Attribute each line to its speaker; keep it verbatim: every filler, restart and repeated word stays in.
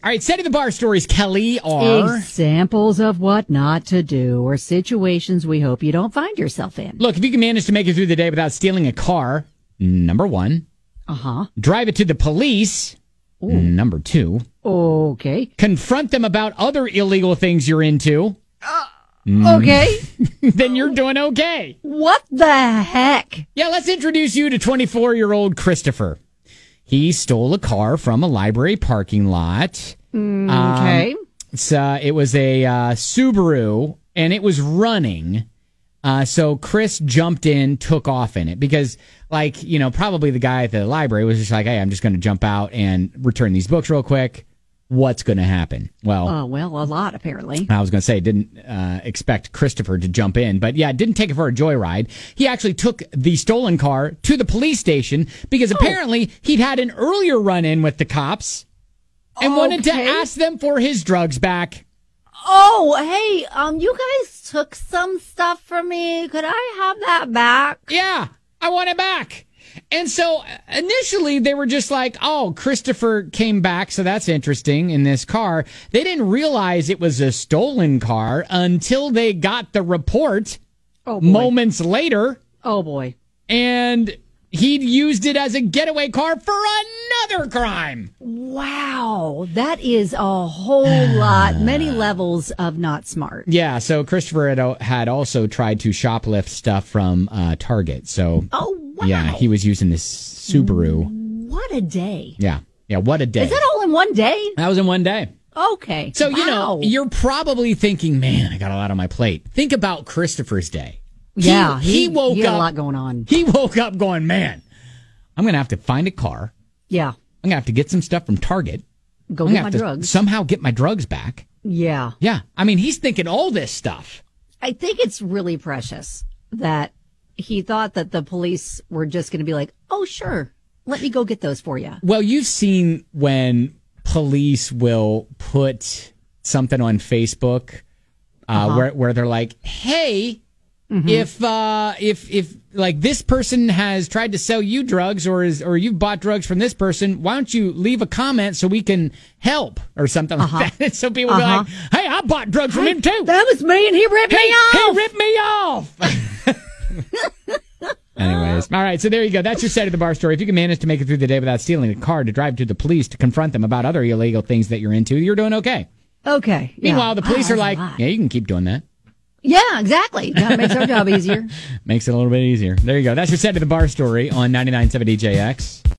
Speaker 1: All right, setting the bar stories, Kelly, are...
Speaker 2: examples of what not to do or situations we hope you don't find yourself in.
Speaker 1: Look, if you can manage to make it through the day without stealing a car, number one.
Speaker 2: Uh-huh.
Speaker 1: Drive it to the police,
Speaker 2: Ooh.
Speaker 1: number two.
Speaker 2: Okay.
Speaker 1: Confront them about other illegal things you're into.
Speaker 2: Uh, okay.
Speaker 1: Then you're doing okay.
Speaker 2: What the heck?
Speaker 1: Yeah, let's introduce you to twenty-four-year-old Christopher. He stole a car from a library parking lot.
Speaker 2: Okay.
Speaker 1: Um, it's, uh, it was a uh, Subaru, and it was running. Uh, so Chris jumped in, took off in it because, like, you know, probably the guy at the library was just like, hey, I'm just going to jump out and return these books real quick. What's going to happen? Well,
Speaker 2: uh, well, a lot, apparently.
Speaker 1: I was going to say, didn't uh, expect Christopher to jump in. But yeah, didn't take it for a joyride. He actually took the stolen car to the police station because oh. apparently he'd had an earlier run-in with the cops and
Speaker 2: okay.
Speaker 1: wanted to ask them for his drugs back.
Speaker 2: Oh, hey, um, you guys took some stuff from me. Could I have that back?
Speaker 1: Yeah, I want it back. And so initially they were just like, oh, Christopher came back, so that's interesting in this car. They didn't realize it was a stolen car until they got the report
Speaker 2: oh, boy.
Speaker 1: moments later.
Speaker 2: Oh, boy.
Speaker 1: And he'd used it as a getaway car for another crime.
Speaker 2: Wow. That is a whole lot, many levels of not smart.
Speaker 1: Yeah, so Christopher had, had also tried to shoplift stuff from uh, Target. So,
Speaker 2: oh, wow.
Speaker 1: Yeah, he was using this Subaru.
Speaker 2: What a day.
Speaker 1: Yeah, yeah, what a day.
Speaker 2: Is that all in one day?
Speaker 1: That was in one day.
Speaker 2: Okay.
Speaker 1: So,
Speaker 2: wow.
Speaker 1: you know, you're probably thinking, man, I got a lot on my plate. Think about Christopher's day.
Speaker 2: Yeah,
Speaker 1: he,
Speaker 2: he,
Speaker 1: he woke
Speaker 2: he had
Speaker 1: up.
Speaker 2: a lot going on.
Speaker 1: He woke up going, man, I'm going to have to find a car.
Speaker 2: Yeah.
Speaker 1: I'm going to have to get some stuff from Target.
Speaker 2: Go
Speaker 1: I'm
Speaker 2: get
Speaker 1: gonna
Speaker 2: my
Speaker 1: have to
Speaker 2: drugs.
Speaker 1: Somehow get my drugs back.
Speaker 2: Yeah.
Speaker 1: Yeah. I mean, he's thinking all this stuff.
Speaker 2: I think it's really precious that he thought that the police were just going to be like, oh, sure, let me go get those for you.
Speaker 1: Well, you've seen when police will put something on Facebook uh, uh-huh. where where they're like, hey, mm-hmm. if uh, if if like this person has tried to sell you drugs or is or you've bought drugs from this person, why don't you leave a comment so we can help or something uh-huh. like that? And so people
Speaker 2: uh-huh.
Speaker 1: be like, hey, I bought drugs from
Speaker 2: hey,
Speaker 1: him too.
Speaker 2: That was me and he ripped
Speaker 1: hey,
Speaker 2: me off.
Speaker 1: He ripped me off. Anyways, all right, so there you go. That's your set of the bar story. If you can manage to make it through the day without stealing a car to drive to the police to confront them about other illegal things that you're into, you're doing okay.
Speaker 2: Okay. Yeah.
Speaker 1: Meanwhile, the police
Speaker 2: wow,
Speaker 1: are like, yeah, you can keep doing that.
Speaker 2: Yeah, exactly. That makes our job easier.
Speaker 1: Makes it a little bit easier. There you go. That's your set of the bar story on ninety-nine point seven D J X.